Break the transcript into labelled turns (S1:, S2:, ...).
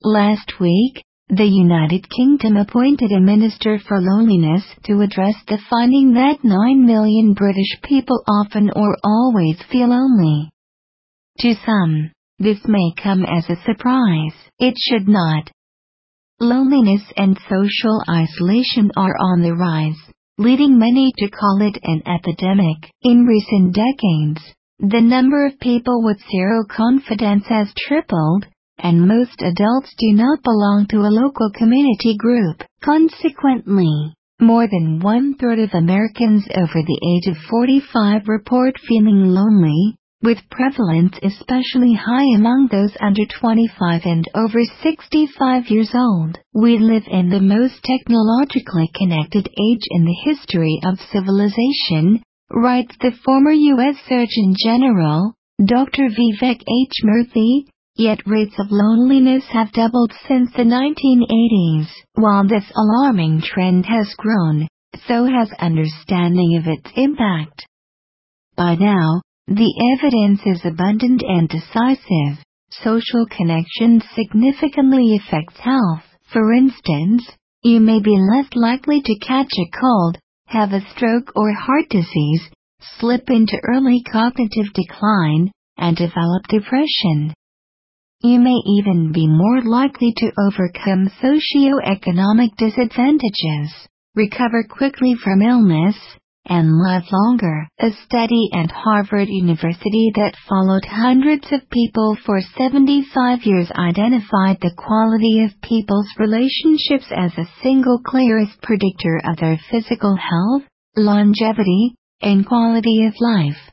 S1: Last week, the United Kingdom appointed a Minister for Loneliness to address the finding that 9 million British people often or always feel lonely. To some, this may come as a surprise. It should not. Loneliness and social isolation are on the rise, leading many to call it an epidemic. In recent decades, the number of people with zero confidence has tripled, and most adults do not belong to a local community group. Consequently, more than one-third of Americans over the age of 45 report feeling lonely, with prevalence especially high among those under 25 and over 65 years old. We live in the most technologically connected age in the history of civilization, writes the former U.S. Surgeon General, Dr. Vivek H. Murthy, yet rates of loneliness have doubled since the 1980s. While this alarming trend has grown, so has understanding of its impact. By now, the evidence is abundant and decisive. Social connection significantly affects health. For instance, you may be less likely to catch a cold, have a stroke or heart disease, slip into early cognitive decline, and develop depression. You may even be more likely to overcome socioeconomic disadvantages, recover quickly from illness, and live longer. A study at Harvard University that followed hundreds of people for 75 years identified the quality of people's relationships as a single clearest predictor of their physical health, longevity, and quality of life.